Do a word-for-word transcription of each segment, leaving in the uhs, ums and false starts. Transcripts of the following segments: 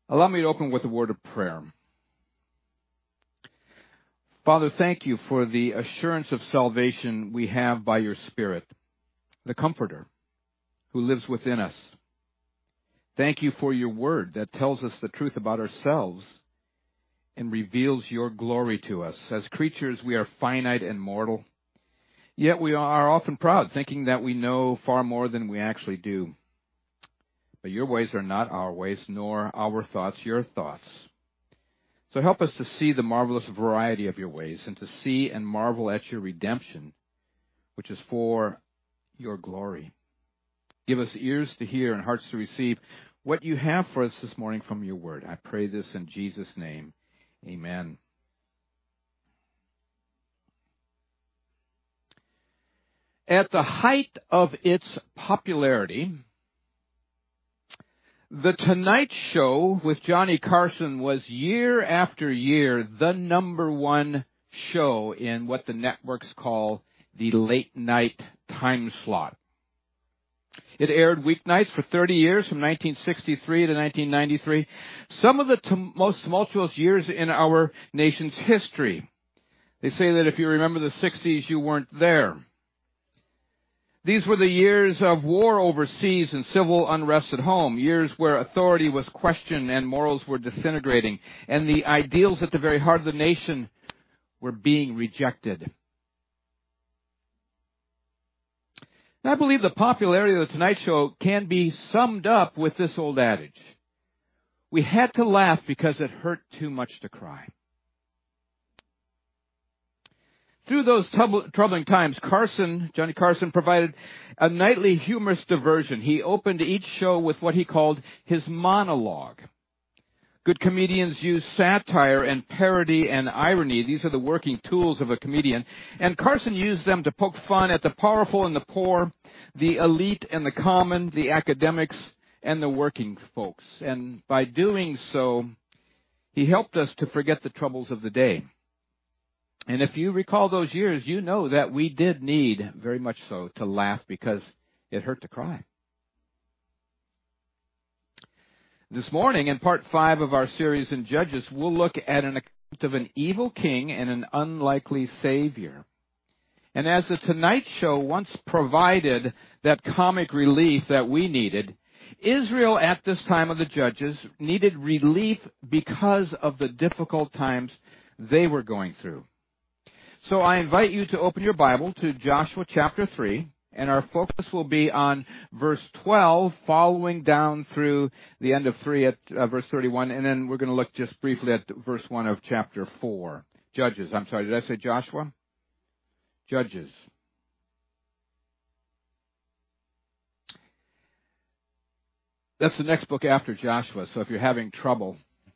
Allow me to open with a word of prayer. Father, thank you for the assurance of salvation we have by your Spirit, the Comforter who lives within us. Thank you for your word that tells us the truth about ourselves and reveals your glory to us. As creatures, we are finite and mortal, yet we are often proud, thinking that we know far more than we actually do. But your ways are not our ways, nor our thoughts your thoughts. So help us to see the marvelous variety of your ways and to see and marvel at your redemption, which is for your glory. Give us ears to hear and hearts to receive what you have for us this morning from your word. I pray this in Jesus' name. Amen. At the height of its popularity, The Tonight Show with Johnny Carson was year after year the number one show in what the networks call the late night time slot. It aired weeknights for thirty years, from nineteen sixty-three to nineteen ninety-three, some of the tum- most tumultuous years in our nation's history. They say that if you remember the sixties, you weren't there. These were the years of war overseas and civil unrest at home, years where authority was questioned and morals were disintegrating, and the ideals at the very heart of the nation were being rejected. And I believe the popularity of The Tonight Show can be summed up with this old adage: we had to laugh because it hurt too much to cry. Through those troubling times, Carson, Johnny Carson, provided a nightly humorous diversion. He opened each show with what he called his monologue. Good comedians use satire and parody and irony. These are the working tools of a comedian. And Carson used them to poke fun at the powerful and the poor, the elite and the common, the academics and the working folks. And by doing so, he helped us to forget the troubles of the day. And if you recall those years, you know that we did need, very much so, to laugh because it hurt to cry. This morning, in part five of our series in Judges, we'll look at an account of an evil king and an unlikely savior. And as The Tonight Show once provided that comic relief that we needed, Israel at this time of the Judges needed relief because of the difficult times they were going through. So I invite you to open your Bible to Joshua chapter three, and our focus will be on verse twelve, following down through the end of three at uh, verse thirty-one, and then we're going to look just briefly at verse one of chapter four. Judges, I'm sorry, did I say Joshua? Judges. That's the next book after Joshua, so if you're having trouble,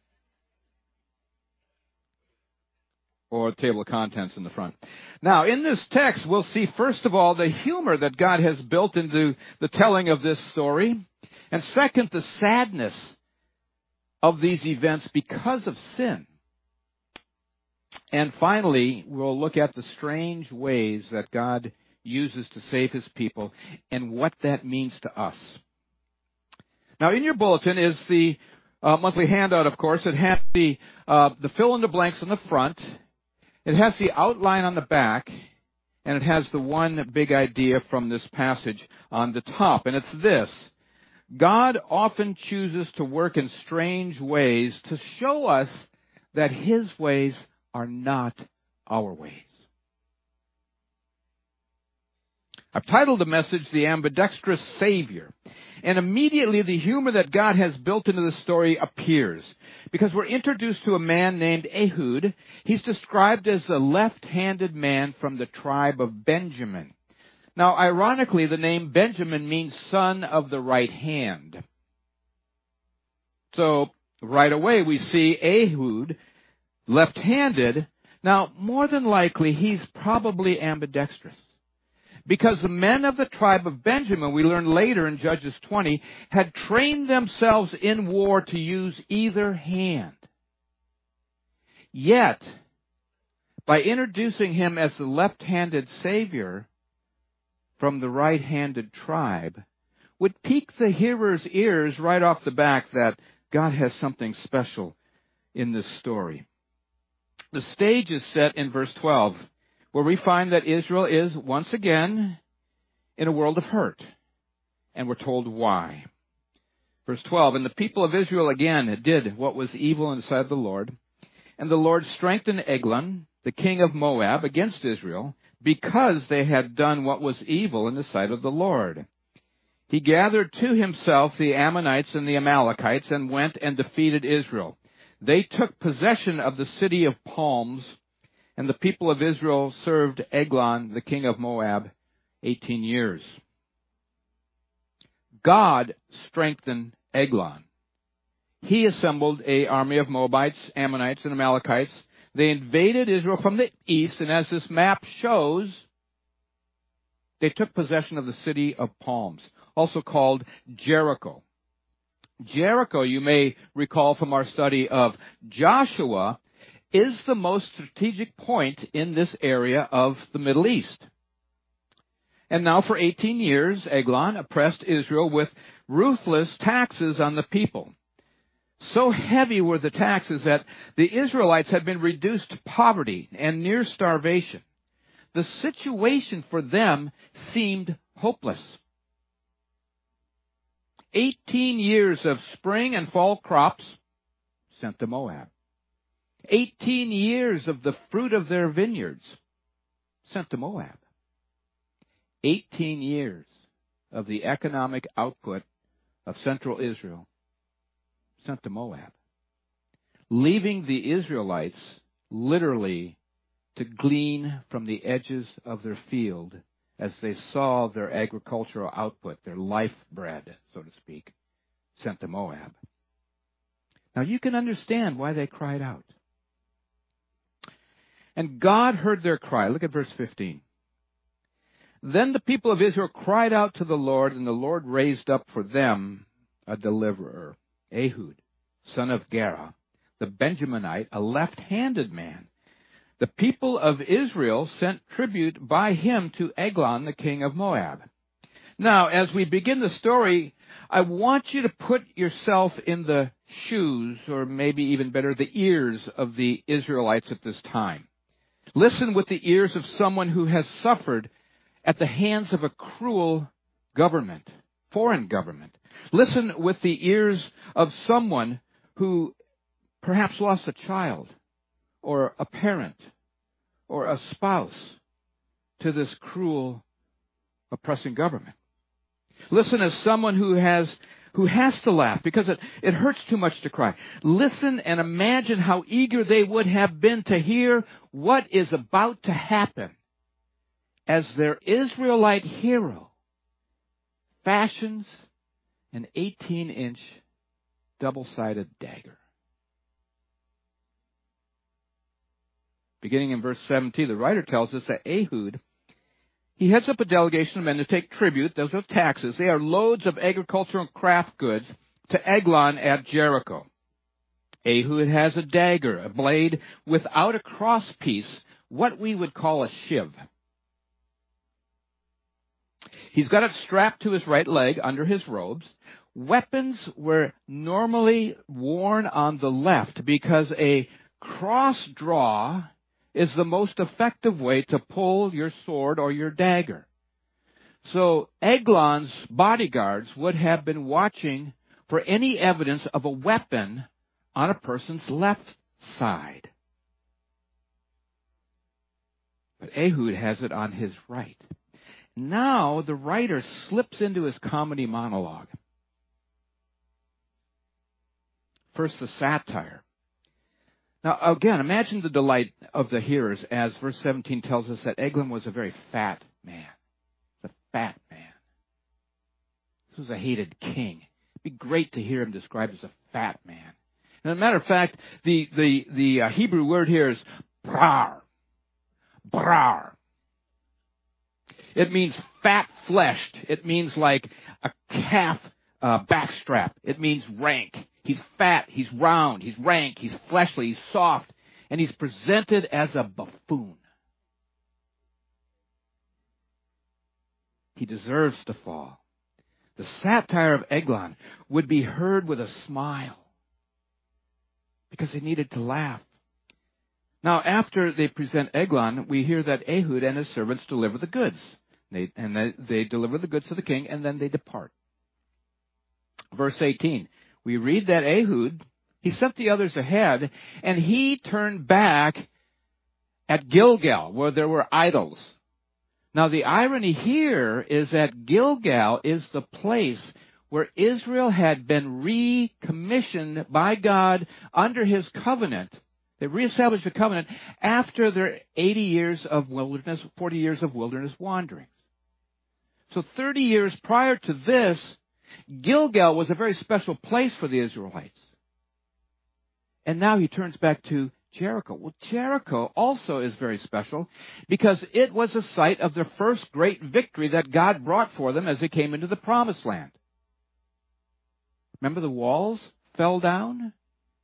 or a table of contents in the front. Now, in this text, we'll see, first of all, the humor that God has built into the telling of this story. And second, the sadness of these events because of sin. And finally, we'll look at the strange ways that God uses to save his people and what that means to us. Now, in your bulletin is the uh, monthly handout, of course. It has the, uh, the fill in the blanks on the front. It has the outline on the back, and it has the one big idea from this passage on the top. And it's this: God often chooses to work in strange ways to show us that his ways are not our ways. I've titled the message, The Ambidextrous Savior. And immediately the humor that God has built into the story appears, because we're introduced to a man named Ehud. He's described as a left-handed man from the tribe of Benjamin. Now, ironically, the name Benjamin means son of the right hand. So, right away we see Ehud, left-handed. Now, more than likely, he's probably ambidextrous. Because the men of the tribe of Benjamin, we learn later in Judges twenty, had trained themselves in war to use either hand. Yet, by introducing him as the left-handed savior from the right-handed tribe, would pique the hearer's ears right off the back that God has something special in this story. The stage is set in verse twelve, where we find that Israel is once again in a world of hurt. And we're told why. Verse twelve, and the people of Israel again did what was evil in the sight of the Lord. And the Lord strengthened Eglon, the king of Moab, against Israel, because they had done what was evil in the sight of the Lord. He gathered to himself the Ammonites and the Amalekites and went and defeated Israel. They took possession of the city of palms, and the people of Israel served Eglon, the king of Moab, eighteen years. God strengthened Eglon. He assembled an army of Moabites, Ammonites, and Amalekites. They invaded Israel from the east, and as this map shows, they took possession of the city of palms, also called Jericho. Jericho, you may recall from our study of Joshua, is the most strategic point in this area of the Middle East. And now for eighteen years, Eglon oppressed Israel with ruthless taxes on the people. So heavy were the taxes that the Israelites had been reduced to poverty and near starvation. The situation for them seemed hopeless. Eighteen years of spring and fall crops sent to Moab. Eighteen years of the fruit of their vineyards sent to Moab. Eighteen years of the economic output of central Israel sent to Moab, leaving the Israelites literally to glean from the edges of their field as they saw their agricultural output, their life bread, so to speak, sent to Moab. Now you can understand why they cried out. And God heard their cry. Look at verse fifteen. Then the people of Israel cried out to the Lord, and the Lord raised up for them a deliverer, Ehud, son of Gera, the Benjaminite, a left-handed man. The people of Israel sent tribute by him to Eglon, the king of Moab. Now, as we begin the story, I want you to put yourself in the shoes, or maybe even better, the ears of the Israelites at this time. Listen with the ears of someone who has suffered at the hands of a cruel government, foreign government. Listen with the ears of someone who perhaps lost a child or a parent or a spouse to this cruel, oppressing government. Listen as someone who has who has to laugh because it, it hurts too much to cry. Listen and imagine how eager they would have been to hear what is about to happen as their Israelite hero fashions an eighteen-inch double-sided dagger. Beginning in verse seventeen, the writer tells us that Ehud, he heads up a delegation of men to take tribute, those are taxes. They are loads of agricultural and craft goods to Eglon at Jericho. Ehud has a dagger, a blade without a crosspiece, what we would call a shiv. He's got it strapped to his right leg under his robes. Weapons were normally worn on the left because a cross draw is the most effective way to pull your sword or your dagger. So Eglon's bodyguards would have been watching for any evidence of a weapon on a person's left side. But Ehud has it on his right. Now the writer slips into his comedy monologue. First, the satire. Now, again, imagine the delight of the hearers as verse seventeen tells us that Eglon was a very fat man. A fat man. This was a hated king. It'd be great to hear him described as a fat man. And as a matter of fact, the, the, the uh, Hebrew word here is brar. Brar. It means fat-fleshed. It means like a calf uh, backstrap. It means rank. He's fat, he's round, he's rank, he's fleshly, he's soft, and he's presented as a buffoon. He deserves to fall. The satire of Eglon would be heard with a smile. because they needed to laugh. Now, after they present Eglon, we hear that Ehud and his servants deliver the goods. They, and they, they deliver the goods to the king, and then they depart. Verse eighteen, we read that Ehud, he sent the others ahead, and he turned back at Gilgal, where there were idols. Now, the irony here is that Gilgal is the place where Israel had been recommissioned by God under his covenant. They reestablished the covenant after their eighty years of wilderness, forty years of wilderness wanderings. So thirty years prior to this, Gilgal was a very special place for the Israelites. And now he turns back to Jericho. Well, Jericho also is very special because it was a site of their first great victory that God brought for them as they came into the promised land. Remember the walls fell down?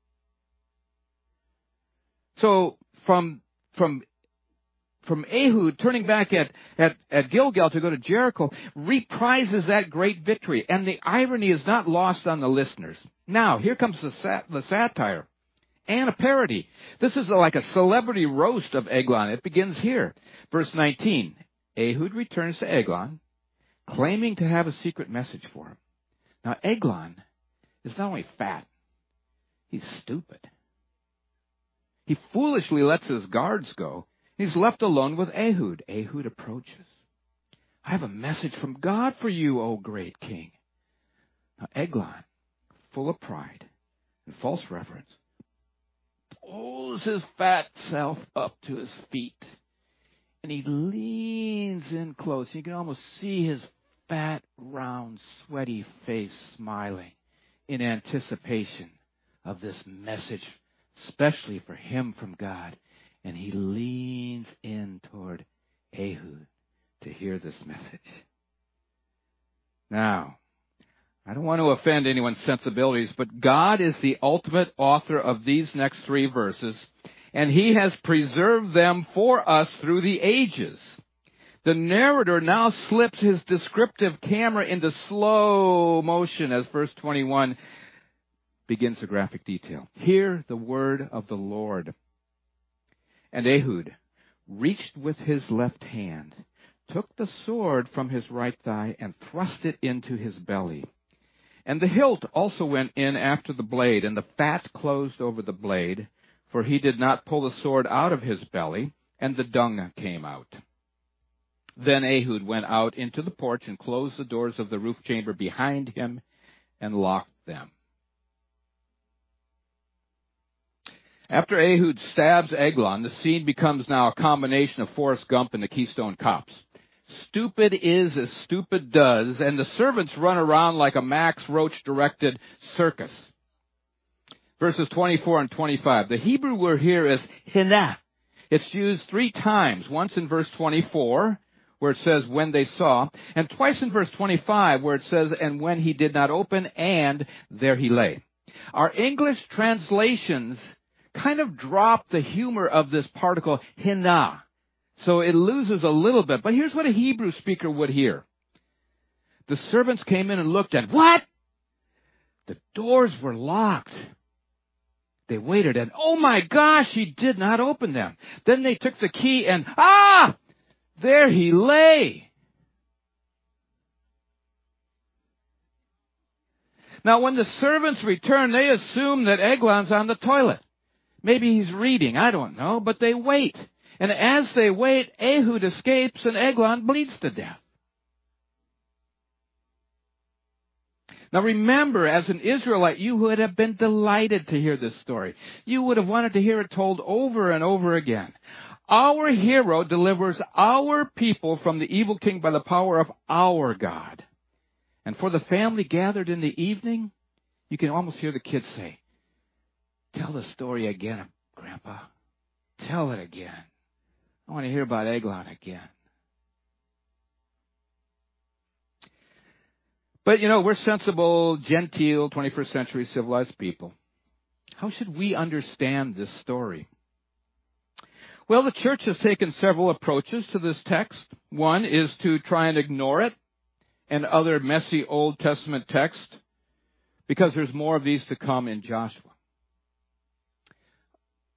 So from from from Ehud turning back at, at, at Gilgal to go to Jericho reprises that great victory. And the irony is not lost on the listeners. Now, here comes the, sat, the satire and a parody. This is like a celebrity roast of Eglon. It begins here. Verse nineteen. Ehud returns to Eglon, claiming to have a secret message for him. Now, Eglon is not only fat, he's stupid. He foolishly lets his guards go. He's left alone with Ehud. Ehud approaches. I have a message from God for you, O great king. Now, Eglon, full of pride and false reverence, pulls his fat self up to his feet. And he leans in close. You can almost see his fat, round, sweaty face smiling in anticipation of this message, especially for him from God. And he leans in toward Ehud to hear this message. Now, I don't want to offend anyone's sensibilities, but God is the ultimate author of these next three verses, and he has preserved them for us through the ages. The narrator now slips his descriptive camera into slow motion as verse twenty-one begins the graphic detail. Hear the word of the Lord. And Ehud reached with his left hand, took the sword from his right thigh, and thrust it into his belly. And the hilt also went in after the blade, and the fat closed over the blade, for he did not pull the sword out of his belly, and the dung came out. Then Ehud went out into the porch and closed the doors of the roof chamber behind him and locked them. After Ehud stabs Eglon, the scene becomes now a combination of Forrest Gump and the Keystone Cops. Stupid is as stupid does, and the servants run around like a Max Roach-directed circus. Verses twenty-four and twenty-five. The Hebrew word here is hinah. It's used three times, once in verse twenty-four, where it says, when they saw, and twice in verse twenty-five, where it says, and when he did not open, and there he lay. Our English translations kind of drop the humor of this particle, hinah. So it loses a little bit. But here's what a Hebrew speaker would hear. The servants came in and looked at, what? The doors were locked. They waited and, oh my gosh, he did not open them. Then they took the key and, ah, there he lay. Now when the servants return, they assume that Eglon's on the toilet. Maybe he's reading, I don't know, but they wait. And as they wait, Ehud escapes and Eglon bleeds to death. Now remember, as an Israelite, you would have been delighted to hear this story. You would have wanted to hear it told over and over again. Our hero delivers our people from the evil king by the power of our God. And for the family gathered in the evening, you can almost hear the kids say, tell the story again, Grandpa. Tell it again. I want to hear about Eglon again. But, you know, we're sensible, genteel, twenty-first century civilized people. How should we understand this story? Well, the church has taken several approaches to this text. One is to try and ignore it and other messy Old Testament texts because there's more of these to come in Joshua.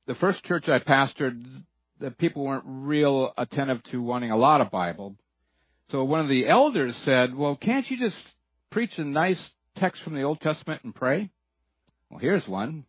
the first church I pastored, the people weren't real attentive to wanting a lot of Bible. So one of the elders said, well, can't you just preach a nice text from the Old Testament and pray? Well, here's one.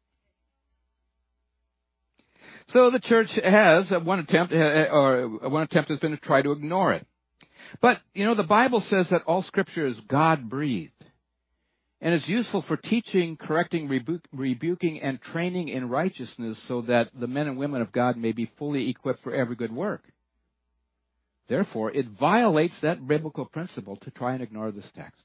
So the church has one attempt, or one attempt has been to try to ignore it. But, you know, the Bible says that all Scripture is God-breathed. And is useful for teaching, correcting, rebu- rebuking, and training in righteousness so that the men and women of God may be fully equipped for every good work. Therefore, it violates that biblical principle to try and ignore this text.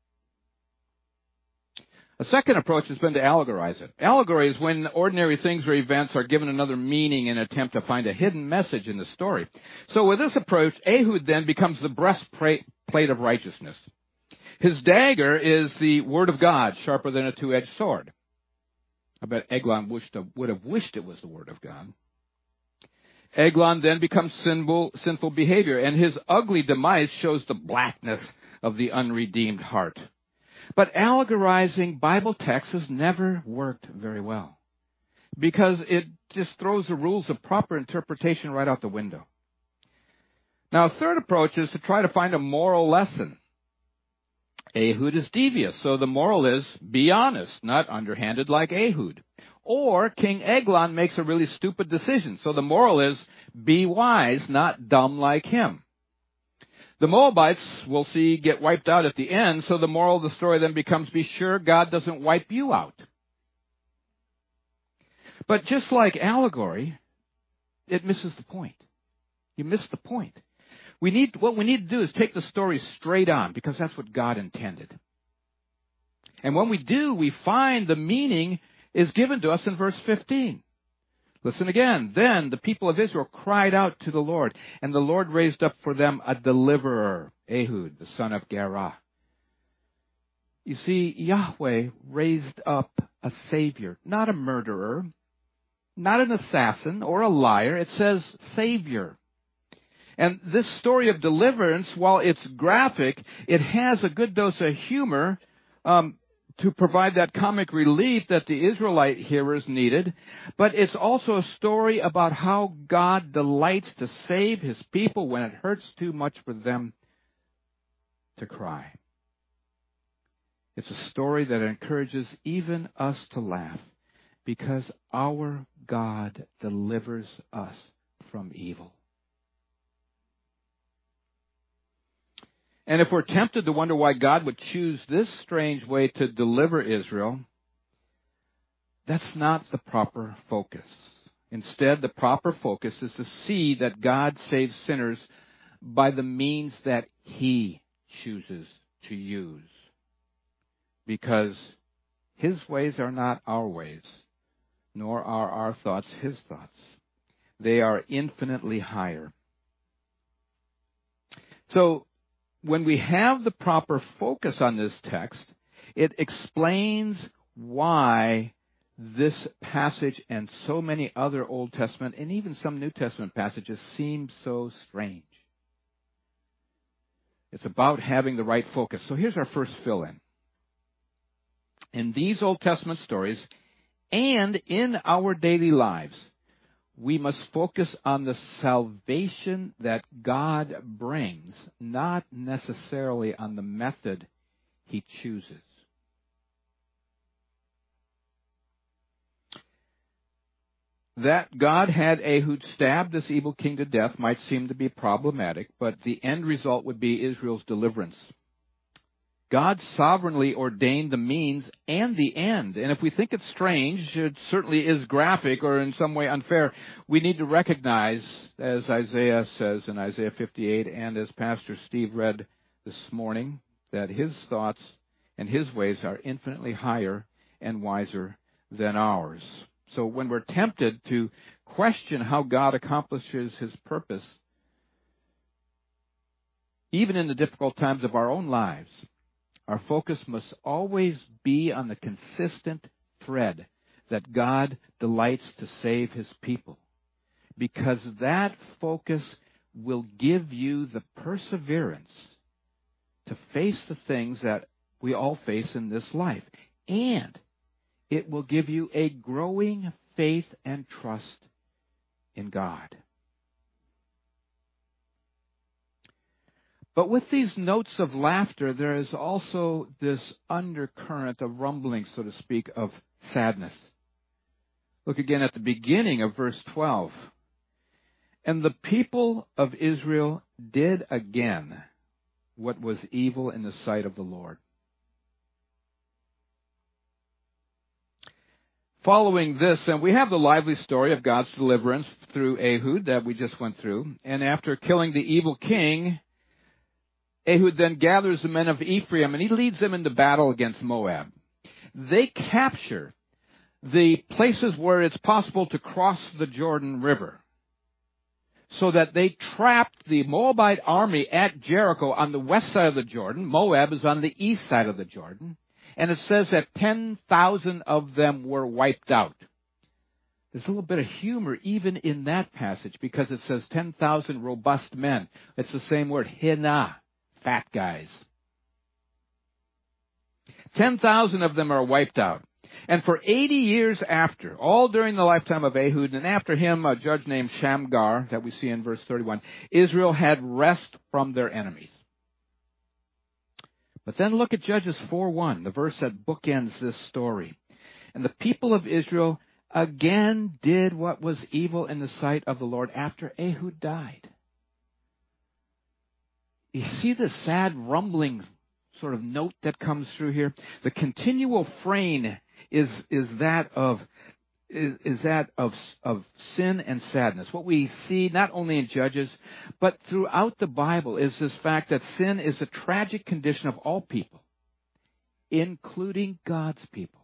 A second approach has been to allegorize it. Allegory is when ordinary things or events are given another meaning in an attempt to find a hidden message in the story. So with this approach, Ehud then becomes the breastplate of righteousness. His dagger is the Word of God, sharper than a two-edged sword. I bet Eglon wished, would have wished it was the Word of God. Eglon then becomes sinful, sinful behavior, and his ugly demise shows the blackness of the unredeemed heart. But allegorizing Bible texts has never worked very well, because it just throws the rules of proper interpretation right out the window. Now, a third approach is to try to find a moral lesson. Ehud is devious, so the moral is, be honest, not underhanded like Ehud. Or King Eglon makes a really stupid decision, so the moral is, be wise, not dumb like him. The Moabites, we'll see, get wiped out at the end, so the moral of the story then becomes, be sure God doesn't wipe you out. But just like allegory, it misses the point. You miss the point. We need, what we need to do is take the story straight on, because that's what God intended. And when we do, we find the meaning is given to us in verse fifteen. Listen again. Then the people of Israel cried out to the Lord, and the Lord raised up for them a deliverer, Ehud, the son of Gerah. You see, Yahweh raised up a savior, not a murderer, not an assassin or a liar. It says savior. And this story of deliverance, while it's graphic, it has a good dose of humor um, to provide that comic relief that the Israelite hearers needed. But it's also a story about how God delights to save His people when it hurts too much for them to cry. It's a story that encourages even us to laugh, because our God delivers us from evil. And if we're tempted to wonder why God would choose this strange way to deliver Israel, that's not the proper focus. Instead, the proper focus is to see that God saves sinners by the means that He chooses to use. Because His ways are not our ways, nor are our thoughts His thoughts. They are infinitely higher. So, when we have the proper focus on this text, it explains why this passage and so many other Old Testament and even some New Testament passages seem so strange. It's about having the right focus. So here's our first fill-in. In these Old Testament stories and in our daily lives, we must focus on the salvation that God brings, not necessarily on the method He chooses. That God had Ehud stab this evil king to death might seem to be problematic, but the end result would be Israel's deliverance. God sovereignly ordained the means and the end. And if we think it's strange, it certainly is graphic or in some way unfair, we need to recognize, as Isaiah says in Isaiah fifty-eight, and as Pastor Steve read this morning, that His thoughts and His ways are infinitely higher and wiser than ours. So when we're tempted to question how God accomplishes His purpose, even in the difficult times of our own lives, our focus must always be on the consistent thread that God delights to save His people, because that focus will give you the perseverance to face the things that we all face in this life, and it will give you a growing faith and trust in God. But with these notes of laughter, there is also this undercurrent of rumbling, so to speak, of sadness. Look again at the beginning of verse twelve. And the people of Israel did again what was evil in the sight of the Lord. Following this, and we have the lively story of God's deliverance through Ehud that we just went through. And after killing the evil king, Ehud then gathers the men of Ephraim and he leads them into battle against Moab. They capture the places where it's possible to cross the Jordan River, so that they trapped the Moabite army at Jericho on the west side of the Jordan. Moab is on the east side of the Jordan. And it says that ten thousand of them were wiped out. There's a little bit of humor even in that passage because it says ten thousand robust men. It's the same word, hina, fat guys. ten thousand of them are wiped out. And for eighty years after, all during the lifetime of Ehud, and after him a judge named Shamgar, that we see in verse thirty-one, Israel had rest from their enemies. But then look at Judges four one, the verse that bookends this story. And the people of Israel again did what was evil in the sight of the Lord after Ehud died. You see the sad rumbling sort of note that comes through here? The continual refrain is is that of is, is that of of sin and sadness. What we see not only in Judges, but throughout the Bible is this fact that sin is a tragic condition of all people, including God's people.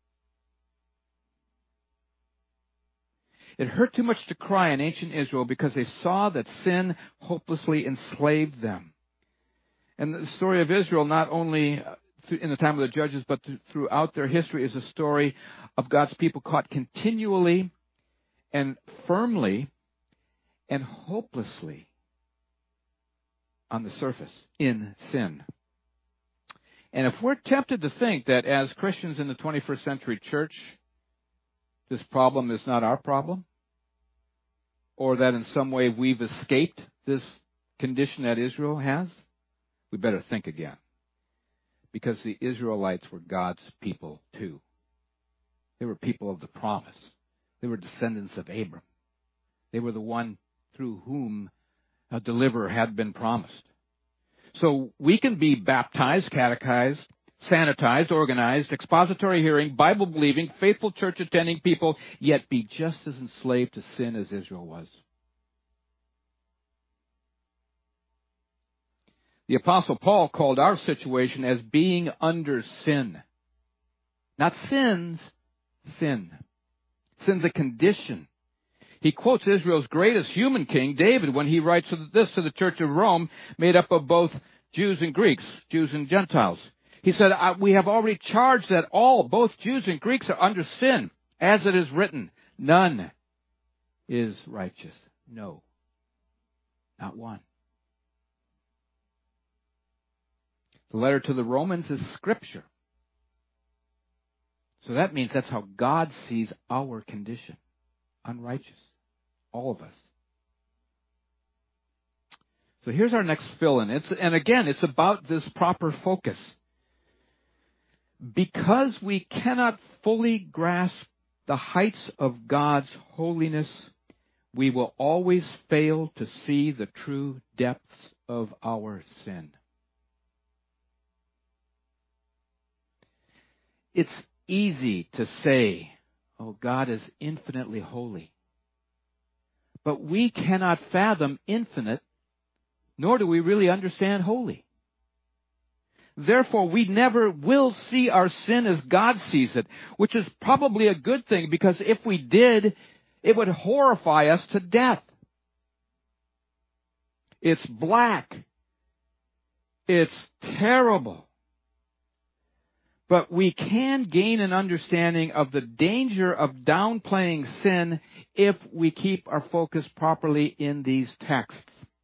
It hurt too much to cry in ancient Israel because they saw that sin hopelessly enslaved them. And the story of Israel, not only in the time of the Judges, but throughout their history, is a story of God's people caught continually and firmly and hopelessly on the surface in sin. And if we're tempted to think that as Christians in the twenty-first century church, this problem is not our problem, or that in some way we've escaped this condition that Israel has, we better think again. Because the Israelites were God's people too. They were people of the promise. They were descendants of Abram. They were the one through whom a deliverer had been promised. So we can be baptized, catechized, sanitized, organized, expository hearing, Bible-believing, faithful church-attending people, yet be just as enslaved to sin as Israel was. The Apostle Paul called our situation as being under sin. Not sins, sin. Sin's a condition. He quotes Israel's greatest human king, David, when he writes this to the Church of Rome, made up of both Jews and Greeks, Jews and Gentiles. He said, we have already charged that all, both Jews and Greeks, are under sin, as it is written, none is righteous. No, not one. The letter to the Romans is Scripture. So that means that's how God sees our condition. Unrighteous. All of us. So here's our next fill-in. It's, and again, it's about this proper focus. Because we cannot fully grasp the heights of God's holiness, we will always fail to see the true depths of our sin. It's easy to say, oh, God is infinitely holy. But we cannot fathom infinite, nor do we really understand holy. Therefore, we never will see our sin as God sees it, which is probably a good thing, because if we did, it would horrify us to death. It's black. It's terrible. But we can gain an understanding of the danger of downplaying sin if we keep our focus properly in these texts.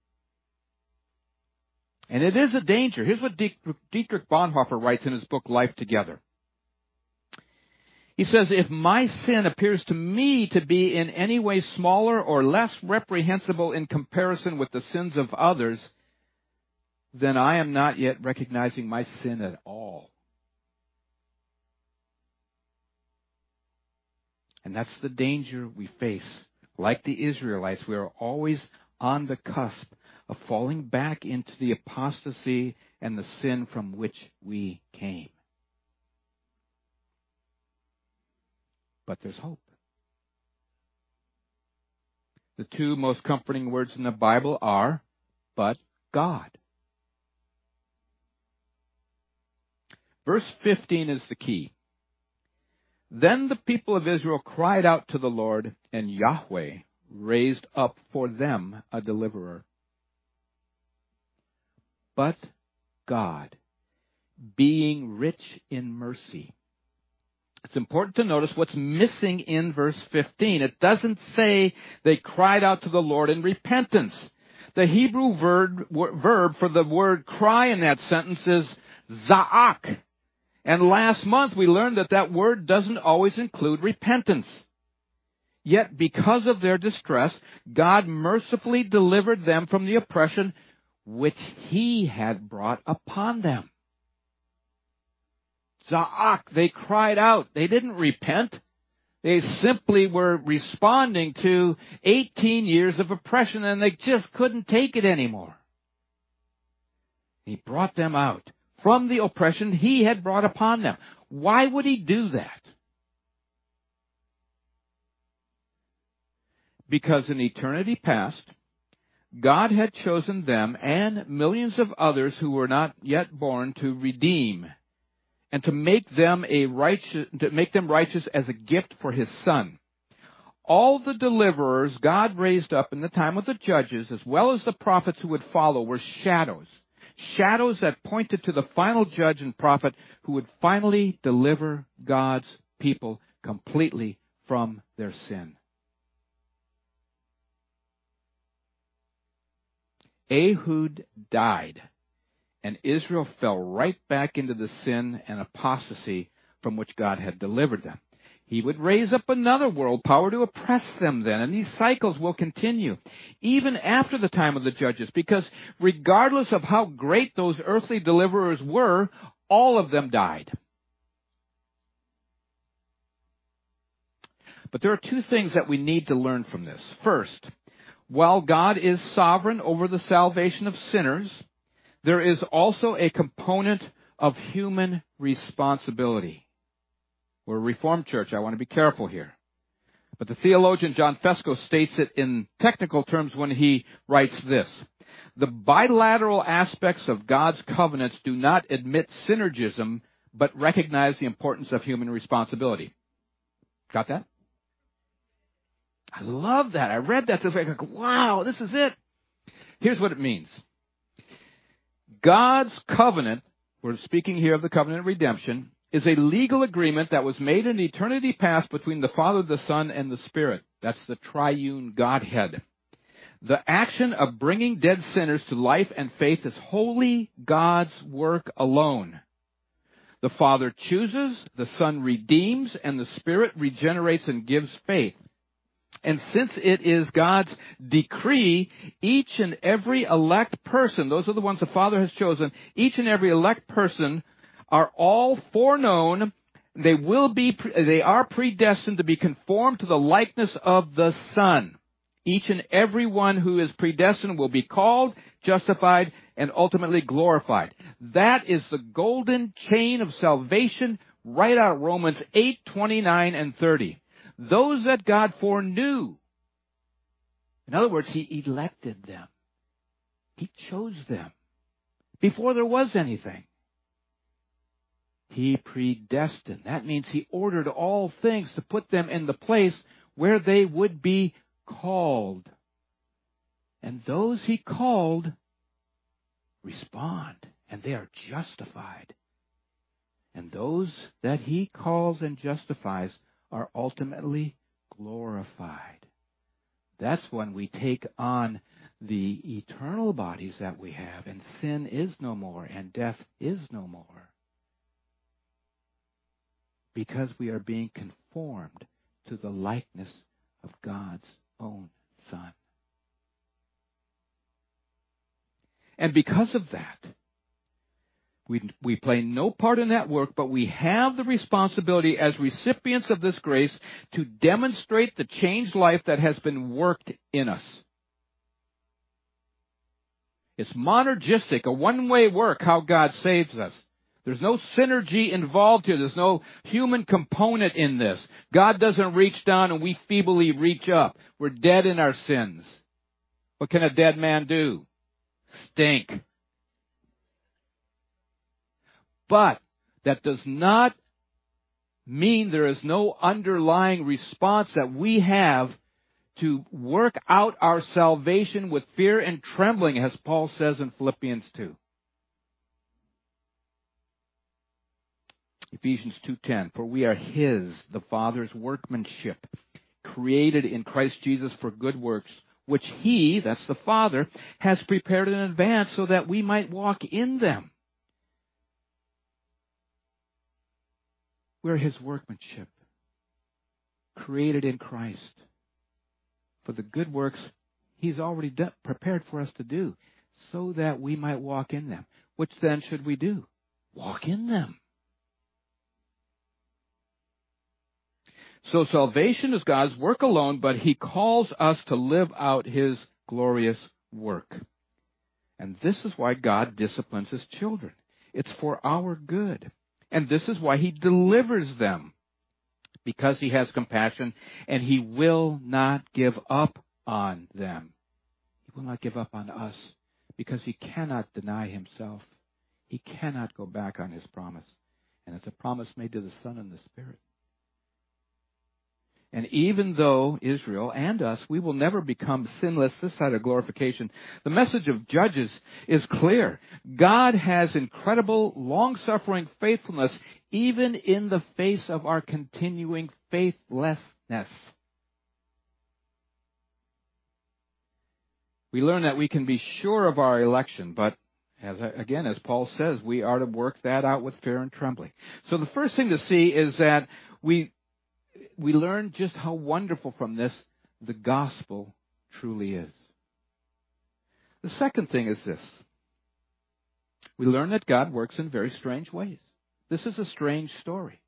And it is a danger. Here's what Dietrich Bonhoeffer writes in his book, Life Together. He says, if my sin appears to me to be in any way smaller or less reprehensible in comparison with the sins of others, then I am not yet recognizing my sin at all. And that's the danger we face. Like the Israelites, we are always on the cusp of falling back into the apostasy and the sin from which we came. But there's hope. The two most comforting words in the Bible are, but God. Verse fifteen is the key. Then the people of Israel cried out to the Lord, and Yahweh raised up for them a deliverer. But God, being rich in mercy. It's important to notice what's missing in verse fifteen. It doesn't say they cried out to the Lord in repentance. The Hebrew verb, verb for the word cry in that sentence is za'ak. And last month we learned that that word doesn't always include repentance. Yet because of their distress, God mercifully delivered them from the oppression which He had brought upon them. Za'ak, they cried out. They didn't repent. They simply were responding to eighteen years of oppression, and they just couldn't take it anymore. He brought them out from the oppression He had brought upon them. Why would He do that? Because in eternity past, God had chosen them and millions of others who were not yet born to redeem and to make them a righteous, to make them righteous as a gift for His Son. All the deliverers God raised up in the time of the judges, as well as the prophets who would follow, were shadows. Shadows that pointed to the final judge and prophet who would finally deliver God's people completely from their sin. Ehud died, and Israel fell right back into the sin and apostasy from which God had delivered them. He would raise up another world power to oppress them then, and these cycles will continue, even after the time of the judges, because regardless of how great those earthly deliverers were, all of them died. But there are two things that we need to learn from this. First, while God is sovereign over the salvation of sinners, there is also a component of human responsibility. We're a Reformed church. I want to be careful here. But the theologian John Fesko states it in technical terms when he writes this. The bilateral aspects of God's covenants do not admit synergism, but recognize the importance of human responsibility. Got that? I love that. I read that. So I go, wow, this is it. Here's what it means. God's covenant, we're speaking here of the covenant of redemption, is a legal agreement that was made in eternity past between the Father, the Son, and the Spirit. That's the triune Godhead. The action of bringing dead sinners to life and faith is wholly God's work alone. The Father chooses, the Son redeems, and the Spirit regenerates and gives faith. And since it is God's decree, each and every elect person, those are the ones the Father has chosen, each and every elect person are all foreknown. They will be, they are predestined to be conformed to the likeness of the Son. Each and every one who is predestined will be called, justified, and ultimately glorified. That is the golden chain of salvation right out of Romans eight, twenty-nine, and thirty. Those that God foreknew. In other words, He elected them. He chose them before there was anything. He predestined. That means He ordered all things to put them in the place where they would be called. And those He called respond, and they are justified. And those that He calls and justifies are ultimately glorified. That's when we take on the eternal bodies that we have, and sin is no more, and death is no more. because we are being conformed to the likeness of God's own Son. And because of that, we, we play no part in that work, but we have the responsibility as recipients of this grace to demonstrate the changed life that has been worked in us. It's monergistic, a one-way work, how God saves us. There's no synergy involved here. There's no human component in this. God doesn't reach down and we feebly reach up. We're dead in our sins. What can a dead man do? Stink. But that does not mean there is no underlying response that we have to work out our salvation with fear and trembling, as Paul says in Philippians two. Ephesians two ten, for we are His, the Father's workmanship, created in Christ Jesus for good works, which He, that's the Father, has prepared in advance so that we might walk in them. We're His workmanship, created in Christ for the good works He's already de- prepared for us to do, so that we might walk in them. Which then should we do? Walk in them. So salvation is God's work alone, but He calls us to live out His glorious work. And this is why God disciplines His children. It's for our good. And this is why He delivers them. Because He has compassion, and He will not give up on them. He will not give up on us, because He cannot deny Himself. He cannot go back on His promise. And it's a promise made to the Son and the Spirit. And even though Israel and us, we will never become sinless this side of glorification, the message of Judges is clear. God has incredible, long-suffering faithfulness even in the face of our continuing faithlessness. We learn that we can be sure of our election, but as again, as Paul says, we are to work that out with fear and trembling. So the first thing to see is that we We learn just how wonderful from this the gospel truly is. The second thing is this. We learn that God works in very strange ways. This is a strange story.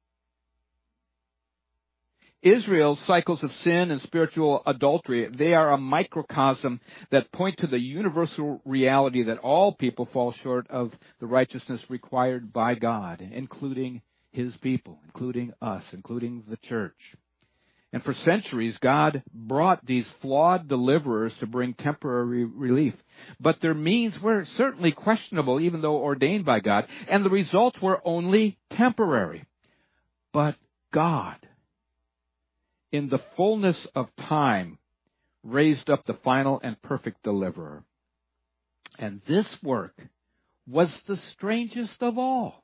Israel's cycles of sin and spiritual adultery, they are a microcosm that point to the universal reality that all people fall short of the righteousness required by God, including His people, including us, including the church. And for centuries, God brought these flawed deliverers to bring temporary relief. But their means were certainly questionable, even though ordained by God, and the results were only temporary. But God, in the fullness of time, raised up the final and perfect deliverer. And this work was the strangest of all.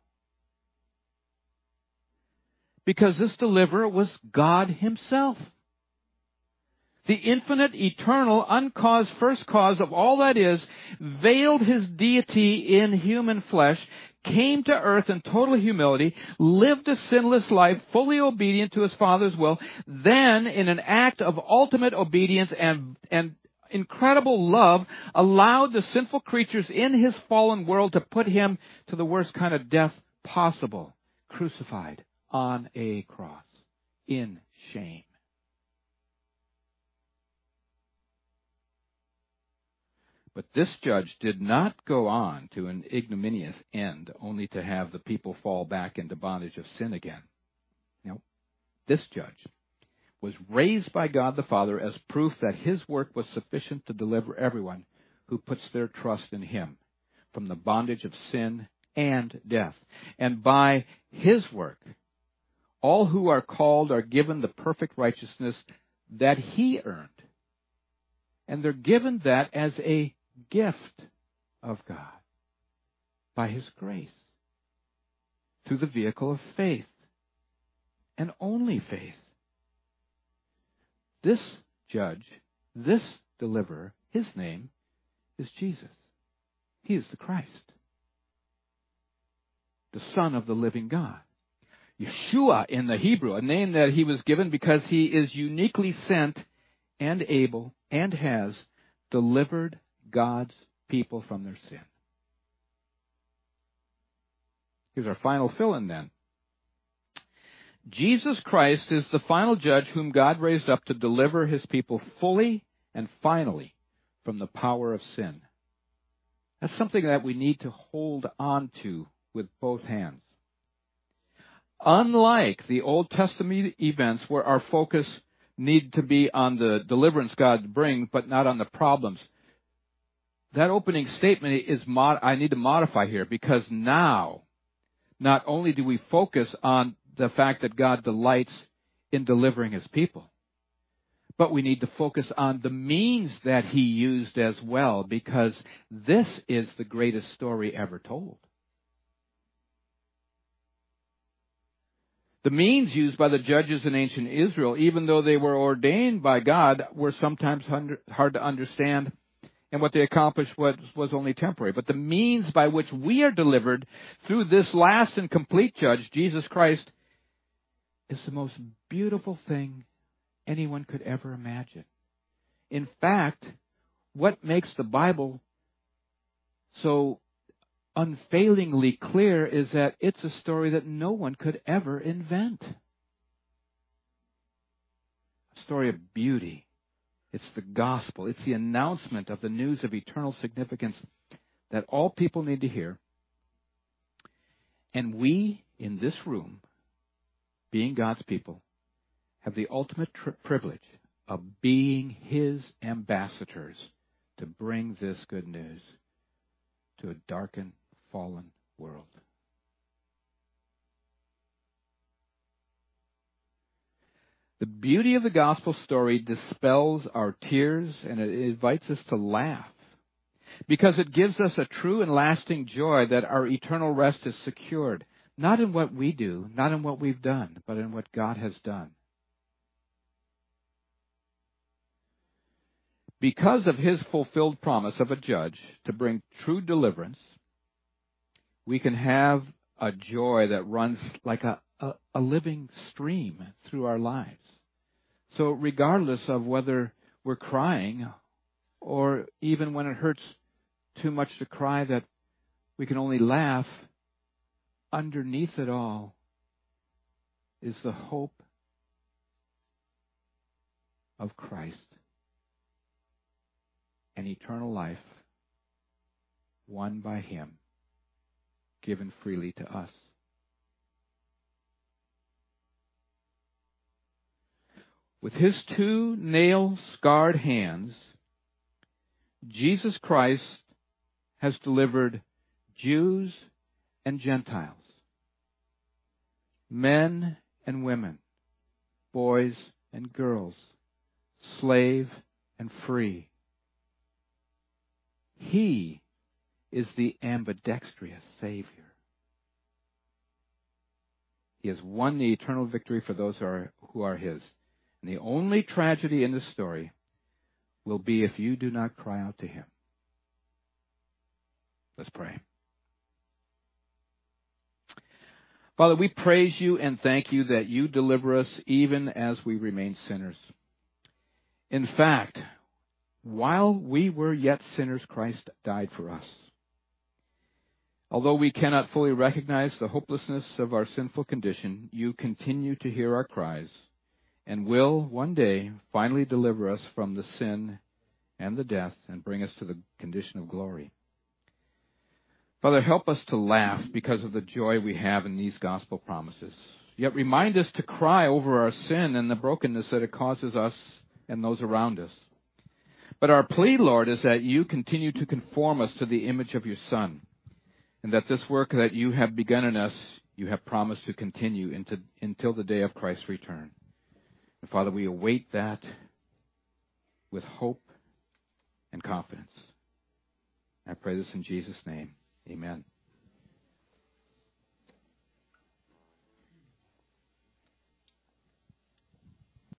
Because this deliverer was God Himself. The infinite, eternal, uncaused first cause of all that is, veiled His deity in human flesh, came to earth in total humility, lived a sinless life, fully obedient to His Father's will, then, in an act of ultimate obedience and, and incredible love, allowed the sinful creatures in His fallen world to put Him to the worst kind of death possible, crucified on a cross, in shame. But this judge did not go on to an ignominious end, only to have the people fall back into bondage of sin again. No, this judge was raised by God the Father as proof that His work was sufficient to deliver everyone who puts their trust in Him from the bondage of sin and death. And by His work, all who are called are given the perfect righteousness that He earned. And they're given that as a gift of God by His grace through the vehicle of faith, and only faith. This judge, this deliverer, His name is Jesus. He is the Christ, the Son of the living God. Yeshua in the Hebrew, a name that he was given because he is uniquely sent and able and has delivered God's people from their sin. Here's our final fill-in then. Jesus Christ is the final judge whom God raised up to deliver his people fully and finally from the power of sin. That's something that we need to hold on to with both hands. Unlike the Old Testament events where our focus needed to be on the deliverance God brings, but not on the problems, that opening statement is mod- I need to modify here, because now, not only do we focus on the fact that God delights in delivering his people, but we need to focus on the means that he used as well, because this is the greatest story ever told. The means used by the judges in ancient Israel, even though they were ordained by God, were sometimes hard to understand, and what they accomplished was, was only temporary. But the means by which we are delivered through this last and complete judge, Jesus Christ, is the most beautiful thing anyone could ever imagine. In fact, what makes the Bible so unfailingly clear is that it's a story that no one could ever invent. A story of beauty. It's the gospel. It's the announcement of the news of eternal significance that all people need to hear. And we, in this room, being God's people, have the ultimate tri- privilege of being his ambassadors to bring this good news to a darkened, fallen world. The beauty of the gospel story dispels our tears, and it invites us to laugh, because it gives us a true and lasting joy that our eternal rest is secured, not in what we do, not in what we've done, but in what God has done. Because of his fulfilled promise of a judge to bring true deliverance, we can have a joy that runs like a, a, a living stream through our lives. So regardless of whether we're crying, or even when it hurts too much to cry that we can only laugh, underneath it all is the hope of Christ and eternal life won by him, given freely to us. With his two nail-scarred hands, Jesus Christ has delivered Jews and Gentiles, men and women, boys and girls, slave and free. He is the ambidextrous Savior. He has won the eternal victory for those who are, who are his. And the only tragedy in this story will be if you do not cry out to him. Let's pray. Father, we praise you and thank you that you deliver us even as we remain sinners. In fact, while we were yet sinners, Christ died for us. Although we cannot fully recognize the hopelessness of our sinful condition, you continue to hear our cries and will one day finally deliver us from the sin and the death and bring us to the condition of glory. Father, help us to laugh because of the joy we have in these gospel promises. Yet remind us to cry over our sin and the brokenness that it causes us and those around us. But our plea, Lord, is that you continue to conform us to the image of your Son, and that this work that you have begun in us, you have promised to continue into, until the day of Christ's return. And Father, we await that with hope and confidence. I pray this in Jesus' name. Amen.